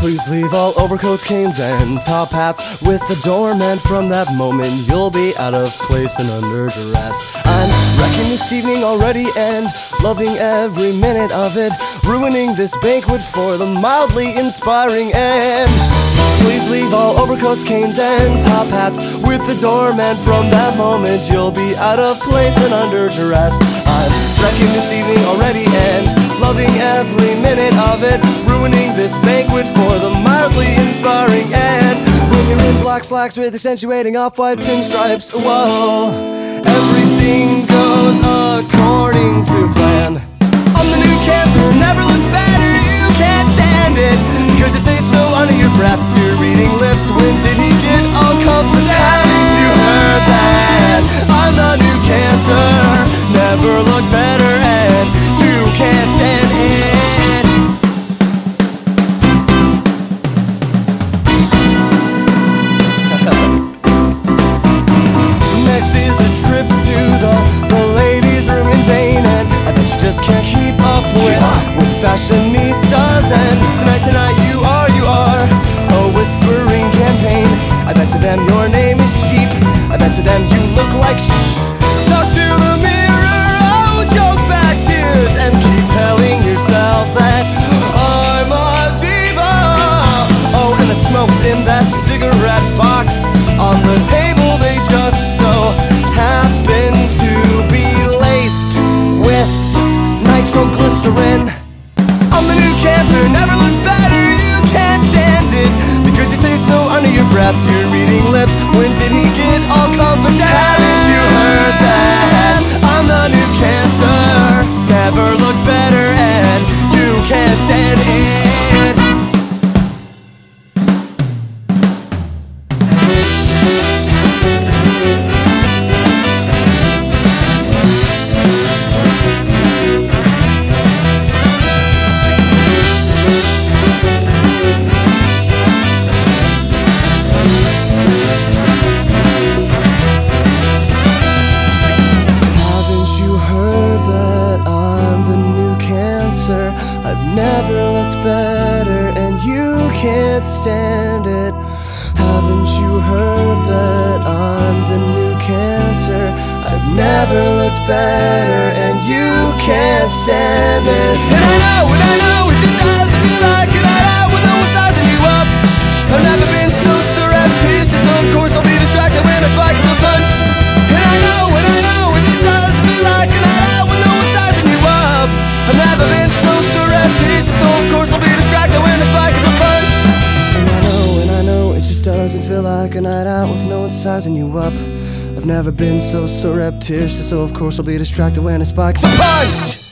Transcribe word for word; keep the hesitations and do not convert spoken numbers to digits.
Please leave all overcoats, canes, and top hats with the doorman. From that moment you'll be out of place and under duress. I'm wrecking this evening already and loving every minute of it, ruining this banquet for the mildly inspiring end. Please leave all overcoats, canes, and top hats with the doorman. From that moment you'll be out of place and under duress. I'm wrecking this evening already and loving every minute of it, ruining this banquet for the mildly inspiring end. Bringing in black slacks with accentuating off-white pinstripes. Whoa, everything goes according to plan. I'm the new cancer, never look better, you can't stand it, because you say so under your breath to your reading lips. When did he get all comforted? Haven't you heard that? I'm the new cancer, never look better, and you can't stand it. Next is a trip to the, the ladies' room in vain, and I bet you just can't keep up with, with fashionistas. And tonight, tonight you are, you are a whispering campaign. I bet to them your name is cheap, I bet to them you look like sh**. Talk to the mirror, oh, choke back tears, and keep telling yourself that I'm a diva. Oh, and the smoke's in that cigarette box on the table, they just so happen to be laced with nitroglycerin. I'm the new cancer, never look better, you can't stand it, because you say so under your breath to your reading lips. When did he get all confident? Haven't you heard that? I'm the new cancer, never look better, and you can't stand it. I've never looked better, and you can't stand it. Haven't you heard that I'm the new cancer? I've never looked better, and you can't stand it. And I know, and I know, it just doesn't feel like a night out with no one sizing you up. I've never been so surreptitious, so of course I'll be distracted when I spike the punch. And I know, and I know, it just doesn't feel like a night out with no one sizing you up. I've never been so surreptitious, so of course I'll be distracted when I spike the punch. And I know, and I know, it just doesn't feel like a night out with no one sizing you up. I've never been so surreptitious, so of course I'll be distracted when I spike the punch.